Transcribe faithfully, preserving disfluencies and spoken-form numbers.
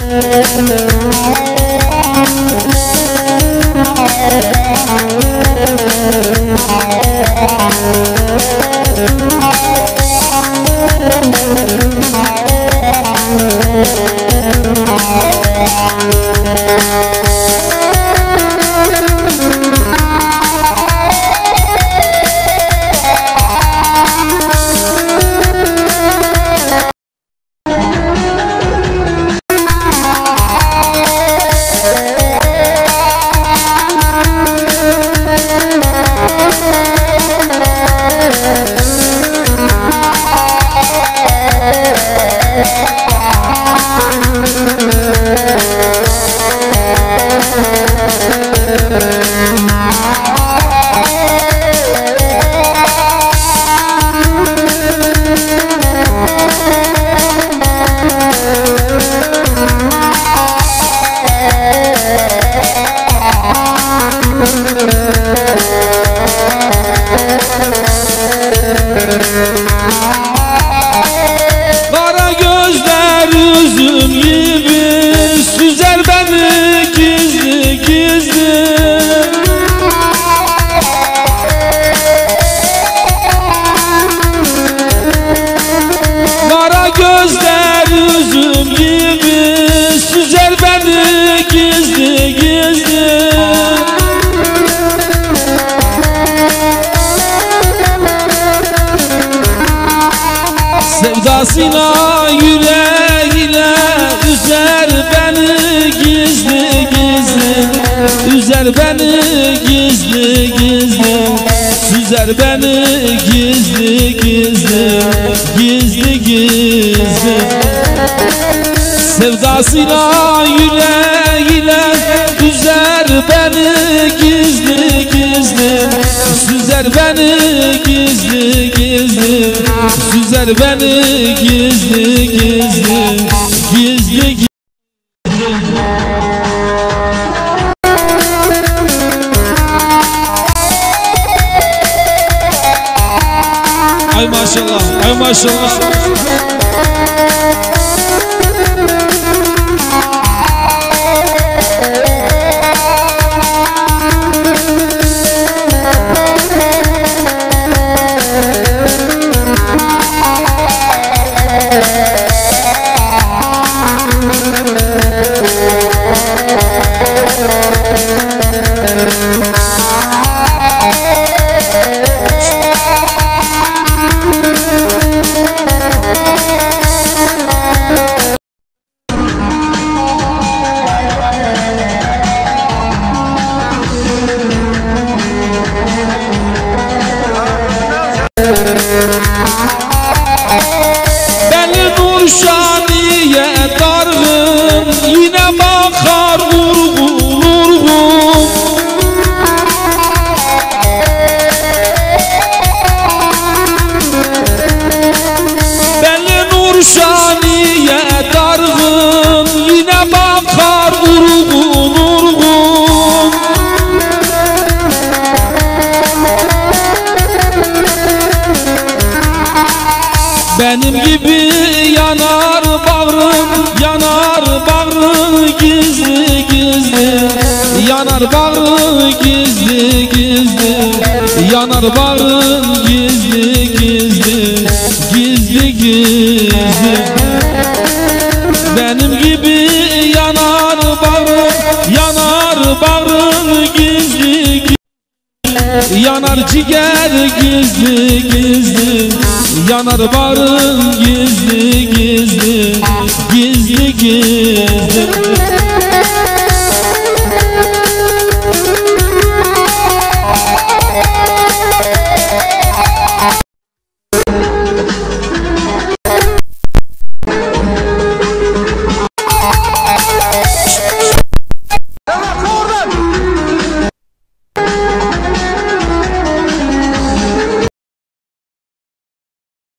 Kara gözler üzüm gibi süzer beni gizli gizli. Kara gözler üzüm gibi süzer beni gizli gizli. Sevdasıyla yüreğiyle üzer beni gizli gizli. Üzer beni gizli gizli. Süzer beni gizli gizli. Gizli gizli. Sevdasıyla yüreğiyle üzer beni gizli gizli. Süzer beni gizli gizli. Süzer beni gizli gizli. Gizli gizli. Ay maşallah, ay maşallah. Beni Nurşaniye dargın, yine bakar vurgun vurgun. Beni Nurşaniye dargın, yine bakar vurgun vurgun. Benim gibi yanar bağrım, yanar bağrım gizli gizli. Yanar bağrım gizli gizli. Yanar bağrım gizli gizli. Gizli gizli. Benim gibi yanar bağrım, yanar bağrım gizli gizli. Yanar ciğer gizli gizli. Yanar bağrım gizli gizli. Gizli gizli.